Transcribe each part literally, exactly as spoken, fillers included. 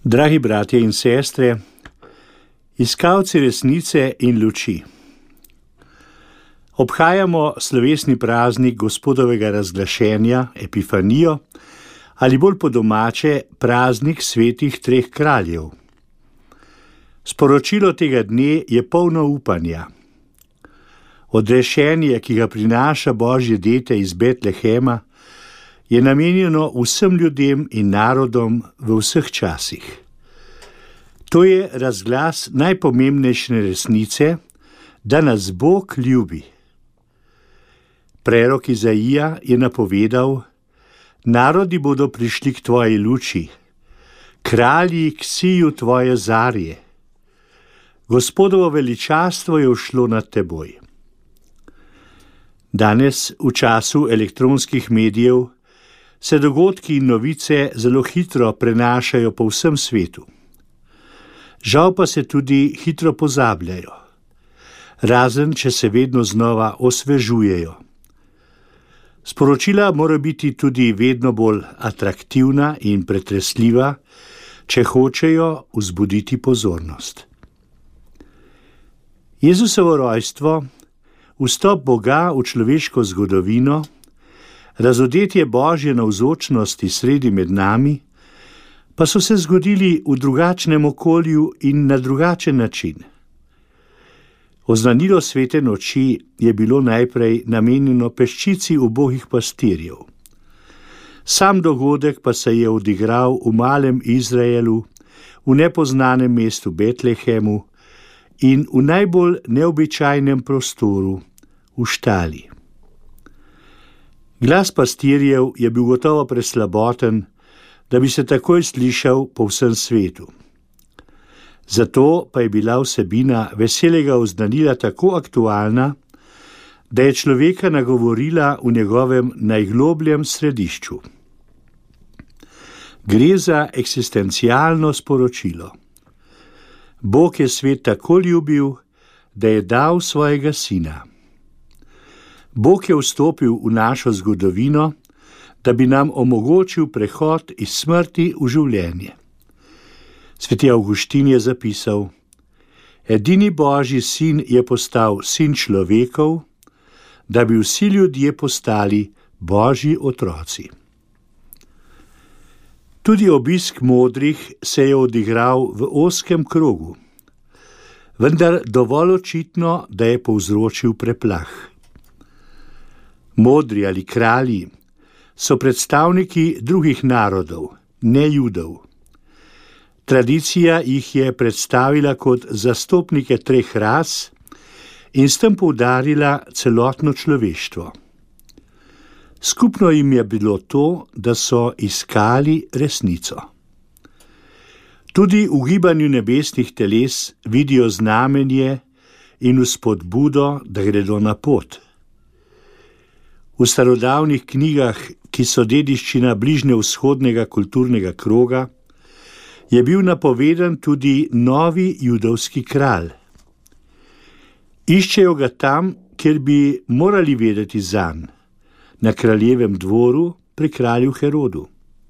Dragi bratje in sestre, iskalci resnice in luči. Obhajamo slovesni praznik Gospodovega razglašenja, Epifanijo, ali bolj po domače praznik svetih treh kraljev. Sporočilo tega dne je polno upanja. Odrešenje, ki ga prinaša Božje dete iz Betlehema, je namenjeno vsem ljudem in narodom v vseh časih. To je razglas najpomembnejše resnice, da nas Bog ljubi. Prerok Izaija je napovedal: narodi bodo prišli k tvoji luči, kralji k siju tvoje zarje. Gospodovo veličastvo je ušlo nad teboj. Danes, v času elektronskih medijev, se dogodki in novice zelo hitro prenašajo po vsem svetu. Žal pa se tudi hitro pozabljajo, razen če se vedno znova osvežujejo. Sporočila mora biti tudi vedno bolj atraktivna in pretresljiva, če hočejo vzbuditi pozornost. Jezusovo rojstvo, vstop Boga v človeško zgodovino, razodetje Božje navzočnosti sredi med nami, pa so se zgodili v drugačnem okolju in na drugačen način. Oznanilo svete noči je bilo najprej namenjeno peščici ubogih pastirjev. Sam dogodek pa se je odigral v malem Izraelu, v nepoznanem mestu Betlehemu in v najbolj neobičajnem prostoru, v štali. Glas pastirjev je bil gotovo preslaboten, da bi se takoj slišal po vsem svetu. Zato pa je bila vsebina veselega oznanila tako aktualna, da je človeka nagovorila v njegovem najglobljem središču. Gre za eksistencialno sporočilo. Bog je svet tako ljubil, da je dal svojega sina. Bog je vstopil v našo zgodovino, da bi nam omogočil prehod iz smrti v življenje. Sveti Avguštin je zapisal: edini Božji sin je postal sin človekov, da bi vsi ljudje postali Božji otroci. Tudi obisk modrih se je odigral v ozkem krogu, vendar dovolj očitno, da je povzročil preplah. Modri ali kralji so predstavniki drugih narodov, ne Judov. Tradicija jih je predstavila kot zastopnike treh ras in s tem poudarila celotno človeštvo. Skupno jim je bilo to, da so iskali resnico. Tudi v gibanju nebesnih teles vidijo znamenje in vzpodbudo, da gredo na pot. V starodavnih knjigah, ki so dediščina bližnjevzhodnega kulturnega kroga, je bil napovedan tudi novi judovski kralj. Iščejo ga tam, kjer bi morali vedeti zanj, na kraljevem dvoru pri kralju Herodu.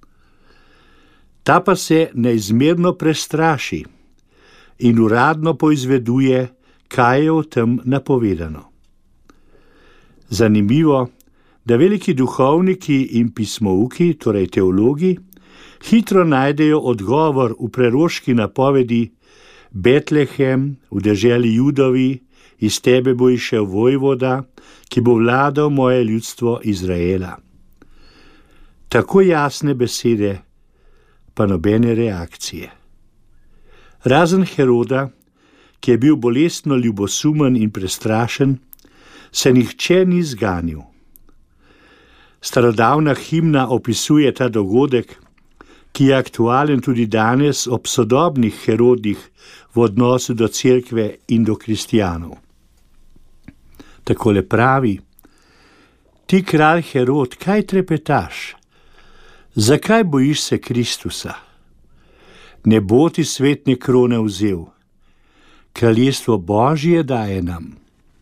Ta pa se neizmerno prestraši in uradno poizveduje, kaj je o tem napovedano. Zanimivo, da veliki duhovniki in pismouki, torej teologi, hitro najdejo odgovor v preroški napovedi: Betlehem, v deželi Judovi, iz tebe bo išel vojvoda, ki bo vladal moje ljudstvo Izraela. Tako jasne besede, pa nobene reakcije. Razen Heroda, ki je bil bolestno ljubosumen in prestrašen, se nihče ni zganil. Starodavna himna opisuje ta dogodek, ki je aktualen tudi danes ob sodobnih Herodih v odnosu do cerkve in do kristjanov. Takole pravi: ti kralj Herod, kaj trepetaš? Zakaj bojiš se Kristusa? Ne bo ti svetne krone vzel, kraljestvo Božje daje nam.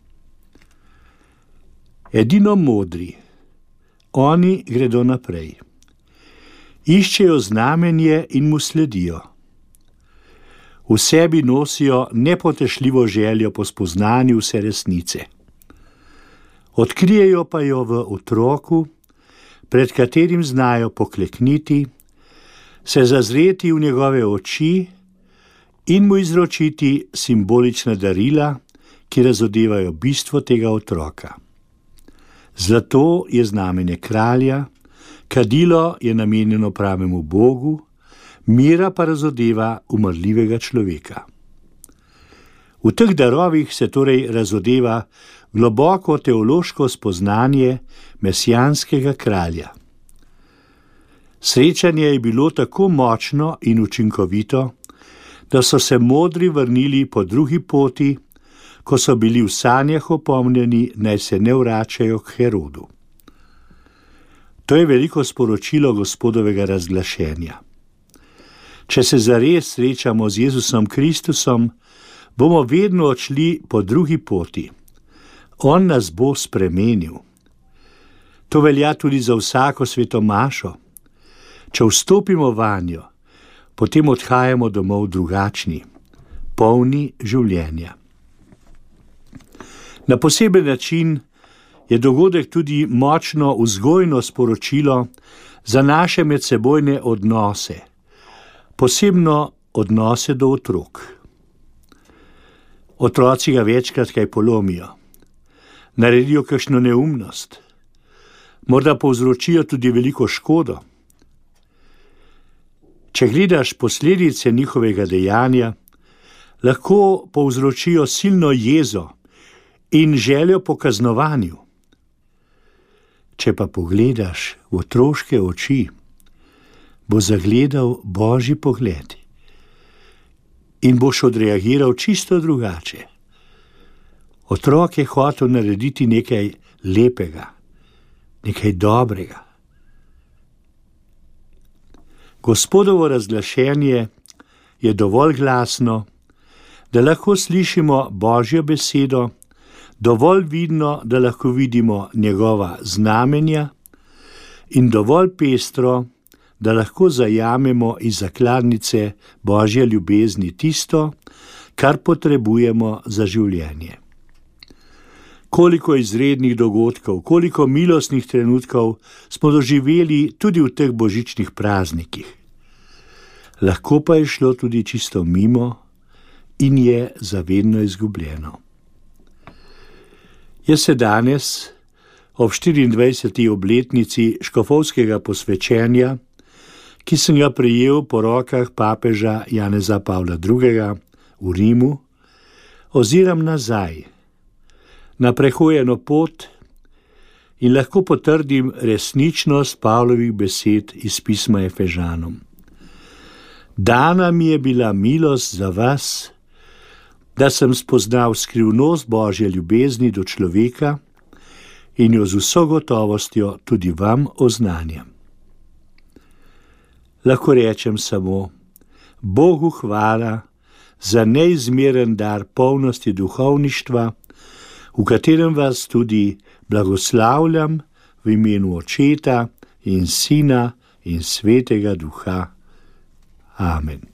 Edino modri, oni gredo naprej. Iščejo znamenje in mu sledijo. V sebi nosijo nepotešljivo željo po spoznanju vse resnice. Odkrijejo pa jo v otroku, pred katerim znajo poklekniti, se zazreti v njegove oči in mu izročiti simbolična darila, ki razodevajo bistvo tega otroka. Zlato je znamenje kralja, kadilo je namenjeno pravemu Bogu, mira pa razodeva umrljivega človeka. V teh darovih se torej razodeva globoko teološko spoznanje mesijanskega kralja. Srečanje je bilo tako močno in učinkovito, da so se modri vrnili po drugi poti, ko so bili v sanjah opomnjeni, naj se ne vračajo k Herodu. To je veliko sporočilo Gospodovega razglašenja. Če se zares srečamo z Jezusom Kristusom, bomo vedno odšli po drugi poti. On nas bo spremenil. To velja tudi za vsako svetomašo. Če vstopimo vanjo, potem odhajamo domov drugačni, polni življenja. Na poseben način je dogodek tudi močno vzgojno sporočilo za naše medsebojne odnose, posebno odnose do otrok. Otroci ga večkrat kaj polomijo, naredijo kakšno neumnost, morda povzročijo tudi veliko škodo. Če gledaš posledice njihovega dejanja, lahko povzročijo silno jezo in željo po kaznovanju. Če pa pogledaš v otroške oči, bo zagledal Božji pogled in boš odreagiral čisto drugače. Otrok je hotel narediti nekaj lepega, nekaj dobrega. Gospodovo razglašenje je dovolj glasno, da lahko slišimo Božjo besedo, dovolj vidno, da lahko vidimo njegova znamenja in dovolj pestro, da lahko zajamemo iz zakladnice Božje ljubezni tisto, kar potrebujemo za življenje. Koliko izrednih dogodkov, koliko milostnih trenutkov smo doživeli tudi v teh božičnih praznikih. Lahko pa je šlo tudi čisto mimo in je zavedno izgubljeno. Jaz se danes, ob štiriindvajseti obletnici škofovskega posvečenja, ki sem ga prejel po rokah papeža Janeza Pavla drugega v Rimu, oziram nazaj na prehojeno pot in lahko potrdim resničnost Pavlovih besed iz pisma Efežanom. Dana mi je bila milost za vas, da sem spoznal skrivnost Božje ljubezni do človeka in jo z vso gotovostjo tudi vam oznanjam. Lahko rečem samo, Bogu hvala za neizmeren dar polnosti duhovništva, v katerem vas tudi blagoslavljam v imenu Očeta in Sina in Svetega Duha. Amen.